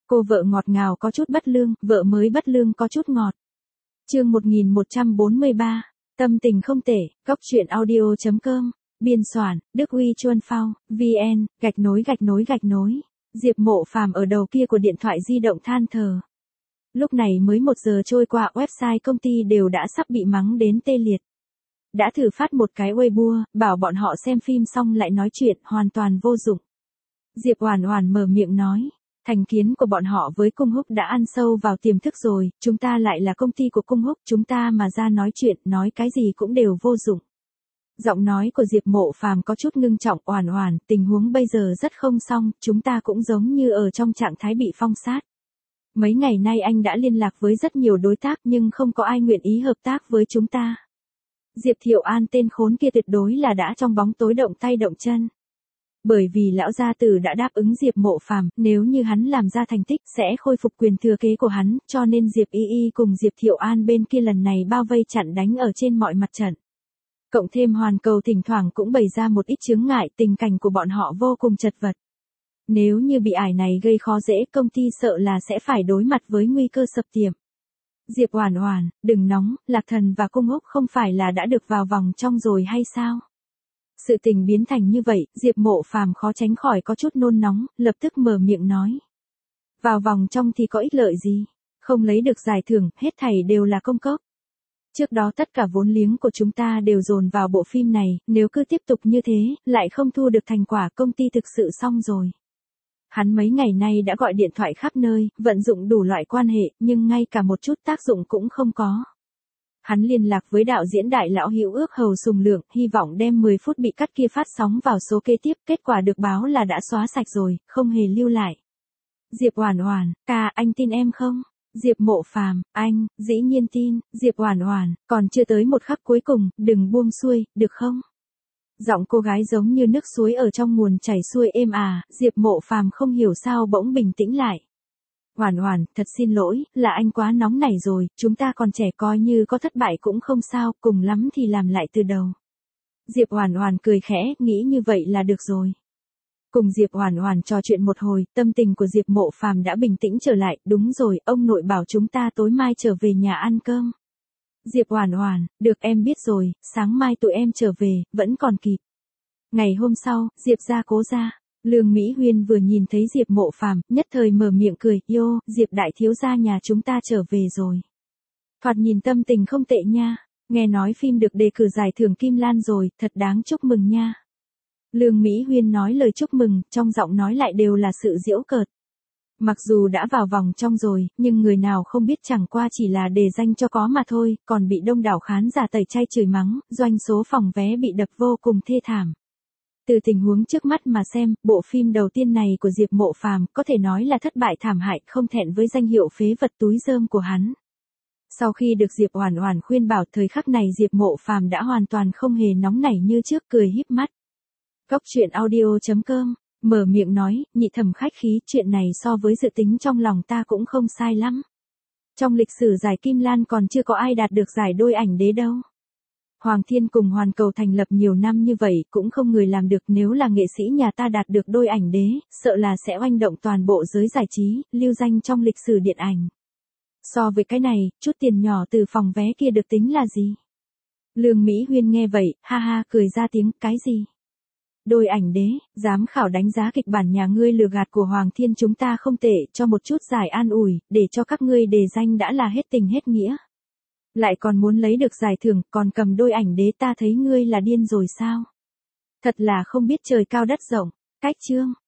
Cô vợ ngọt ngào có chút bất lương, vợ mới bất lương có chút ngọt. Chương 1143, tâm tình không tệ, góc truyện audio.com, biên soạn, Đức Huy Chuân Phao, VN, _. Diệp Mộ Phàm ở đầu kia của điện thoại di động than thở. Lúc này mới 1 giờ trôi qua, website công ty đều đã sắp bị mắng đến tê liệt. Đã thử phát một cái Weibo, bảo bọn họ xem phim xong lại nói chuyện, hoàn toàn vô dụng. Diệp Oản Oản mở miệng nói, thành kiến của bọn họ với Cung Húc đã ăn sâu vào tiềm thức rồi, chúng ta lại là công ty của Cung Húc, chúng ta mà ra nói chuyện, nói cái gì cũng đều vô dụng. Giọng nói của Diệp Mộ Phàm có chút ngưng trọng. Oản Oản, tình huống bây giờ rất không xong, chúng ta cũng giống như ở trong trạng thái bị phong sát. Mấy ngày nay anh đã liên lạc với rất nhiều đối tác nhưng không có ai nguyện ý hợp tác với chúng ta. Diệp Thiệu An tên khốn kia tuyệt đối là đã trong bóng tối động tay động chân. Bởi vì lão gia tử đã đáp ứng Diệp Mộ Phàm, nếu như hắn làm ra thành tích sẽ khôi phục quyền thừa kế của hắn, cho nên Diệp Y Y cùng Diệp Thiệu An bên kia lần này bao vây chặn đánh ở trên mọi mặt trận. Cộng thêm Hoàn Cầu thỉnh thoảng cũng bày ra một ít chướng ngại, tình cảnh của bọn họ vô cùng chật vật. Nếu như bị ải này gây khó dễ, công ty sợ là sẽ phải đối mặt với nguy cơ sập tiệm. Diệp Oản Oản, đừng nóng, Lạc Thần và Cung Húc không phải là đã được vào vòng trong rồi hay sao? Sự tình biến thành như vậy, Diệp Mộ Phàm khó tránh khỏi có chút nôn nóng, lập tức mở miệng nói. Vào vòng trong thì có ích lợi gì? Không lấy được giải thưởng, hết thảy đều là công cốc. Trước đó tất cả vốn liếng của chúng ta đều dồn vào bộ phim này, nếu cứ tiếp tục như thế, lại không thu được thành quả, công ty thực sự xong rồi. Hắn mấy ngày nay đã gọi điện thoại khắp nơi, vận dụng đủ loại quan hệ, nhưng ngay cả một chút tác dụng cũng không có. Hắn liên lạc với đạo diễn đại lão Hữu Ước Hầu Sùng Lượng, hy vọng đem 10 phút bị cắt kia phát sóng vào số kế tiếp, kết quả được báo là đã xóa sạch rồi, không hề lưu lại. Diệp Oản Oản, ca, anh tin em không? Diệp Mộ Phàm, anh, dĩ nhiên tin. Diệp Oản Oản, còn chưa tới một khắc cuối cùng, đừng buông xuôi, được không? Giọng cô gái giống như nước suối ở trong nguồn chảy xuôi êm ả, Diệp Mộ Phàm không hiểu sao bỗng bình tĩnh lại. Oản Oản, thật xin lỗi, là anh quá nóng nảy rồi, chúng ta còn trẻ, coi như có thất bại cũng không sao, cùng lắm thì làm lại từ đầu. Diệp Oản Oản cười khẽ, nghĩ như vậy là được rồi. Cùng Diệp Oản Oản trò chuyện một hồi, tâm tình của Diệp Mộ Phàm đã bình tĩnh trở lại, đúng rồi, ông nội bảo chúng ta tối mai trở về nhà ăn cơm. Diệp Oản Oản, được em biết rồi, sáng mai tụi em trở về, vẫn còn kịp. Ngày hôm sau, Diệp gia Cố gia, Lương Mỹ Huyên vừa nhìn thấy Diệp Mộ Phàm, nhất thời mở miệng cười, "Yo, Diệp đại thiếu gia nhà chúng ta trở về rồi. Thoạt nhìn tâm tình không tệ nha, nghe nói phim được đề cử giải thưởng Kim Lan rồi, thật đáng chúc mừng nha." Lương Mỹ Huyên nói lời chúc mừng, trong giọng nói lại đều là sự giễu cợt. Mặc dù đã vào vòng trong rồi, nhưng người nào không biết chẳng qua chỉ là đề danh cho có mà thôi, còn bị đông đảo khán giả tẩy chay chửi mắng, doanh số phòng vé bị đập vô cùng thê thảm. Từ tình huống trước mắt mà xem, bộ phim đầu tiên này của Diệp Mộ Phàm có thể nói là thất bại thảm hại, không thẹn với danh hiệu phế vật túi rơm của hắn. Sau khi được Diệp Oản Oản khuyên bảo, thời khắc này Diệp Mộ Phàm đã hoàn toàn không hề nóng nảy như trước, cười híp mắt. Góc truyện audio.com, mở miệng nói, nhị thẩm khách khí, chuyện này so với dự tính trong lòng ta cũng không sai lắm. Trong lịch sử giải Kim Lan còn chưa có ai đạt được giải đôi ảnh đế đâu. Hoàng Thiên cùng Hoàn Cầu thành lập nhiều năm như vậy, cũng không người làm được, nếu là nghệ sĩ nhà ta đạt được đôi ảnh đế, sợ là sẽ oanh động toàn bộ giới giải trí, lưu danh trong lịch sử điện ảnh. So với cái này, chút tiền nhỏ từ phòng vé kia được tính là gì? Lương Mỹ Huyên nghe vậy, ha ha cười ra tiếng, cái gì? Đôi ảnh đế, giám khảo đánh giá kịch bản nhà ngươi lừa gạt của Hoàng Thiên chúng ta không tệ, cho một chút giải an ủi, để cho các ngươi đề danh đã là hết tình hết nghĩa. Lại còn muốn lấy được giải thưởng, còn cầm đôi ảnh đế, ta thấy ngươi là điên rồi sao? Thật là không biết trời cao đất rộng. Cách chương.